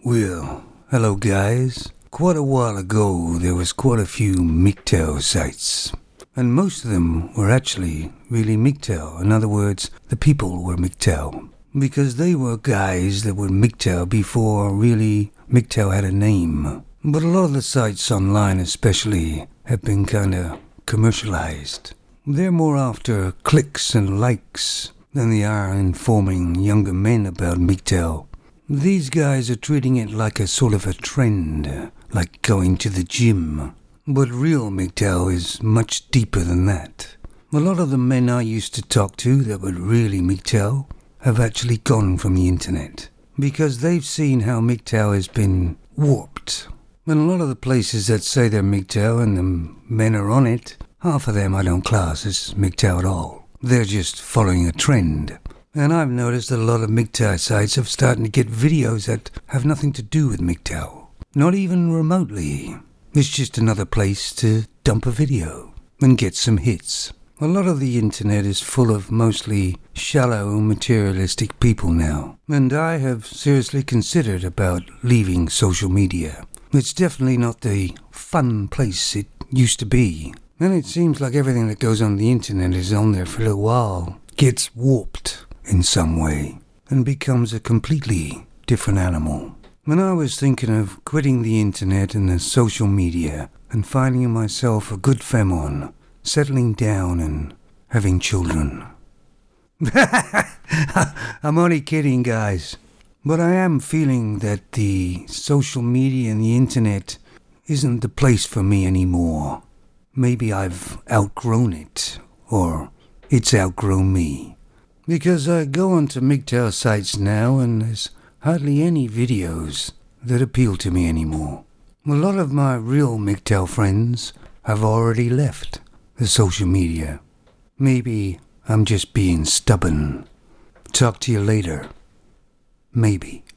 Well, hello guys. Quite a while ago, there was quite a few MGTOW sites. And most of them were actually really MGTOW. In other words, the people were MGTOW. Because they were guys that were MGTOW before really MGTOW had a name. But a lot of the sites online especially have been kinda commercialized. They're more after clicks and likes than they are informing younger men about MGTOW. These guys are treating it like a sort of a trend, like going to the gym. But real MGTOW is much deeper than that. A lot of the men I used to talk to that were really MGTOW have actually gone from the internet. Because they've seen how MGTOW has been warped. And a lot of the places that say they're MGTOW and the men are on it, half of them I don't class as MGTOW at all. They're just following a trend. And I've noticed that a lot of MGTOW sites have started to get videos that have nothing to do with MGTOW. Not even remotely. It's just another place to dump a video and get some hits. A lot of the internet is full of mostly shallow, materialistic people now. And I have seriously considered about leaving social media. It's definitely not the fun place it used to be. And it seems like everything that goes on the internet is on there for a little while, gets warped in some way, and becomes a completely different animal. When I was thinking of quitting the internet and the social media and finding myself a good femon, settling down and having children. I'm only kidding, guys. But I am feeling that the social media and the internet isn't the place for me anymore. Maybe I've outgrown it, or it's outgrown me. Because I go onto MGTOW sites now and there's hardly any videos that appeal to me anymore. A lot of my real MGTOW friends have already left the social media. Maybe I'm just being stubborn. Talk to you later. Maybe.